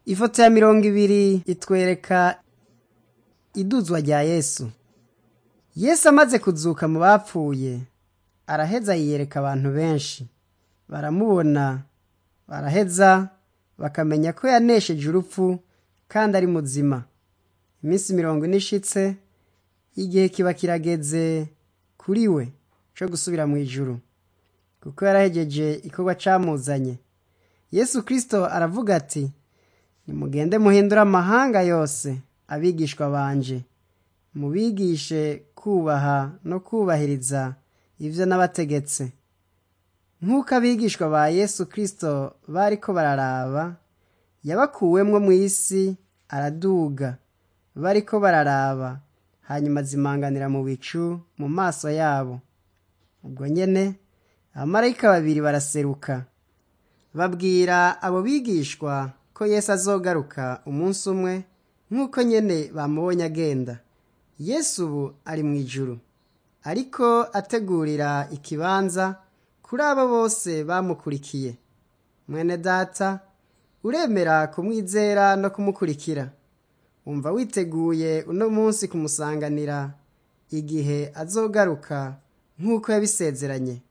Ifoto ya 20 itwereka iduzwa rya Yesu. Yesu amaze kuzuka mu bapfuye, araheza yiyereka abantu benshi. Baramubona, baraheza bakamenya ko yanesheje urupfu kandi ari muzima. Iminsi 40 ishitse, igihe kiba kirageze kuri we cyo gusubira mu ijuru, kuko yarahejeje ikorwa camuzanye. Yesu Kristo aravuga ati, nimugende muhindura amahanga yose abigishwa banje, mubigishe kubaha no kubahiriza ivyo nabategetse. Nk'uko abigishwa ba Yesu Kristo bariko bararaba, yabakuwemwo mw'isi araduga, bariko bararaba, hanyuma zimanganira mu bicu mu maso yabo. Ubwo nyene abamarayika babiri baraseruka, babwira abo bigishwa ko Yesu azogaruka umunsi umwe nk'uko nyene bamubonye agenda. Yesu ubu ari mu ijuru, ariko ategurira ikibanza kuri abo bose bamukurikiye. Mwene data, uremera kumwizera no kumukurikira? Umva witeguye uno munsi kumusanganira igihe azogaruka nk'uko yabisezeranye?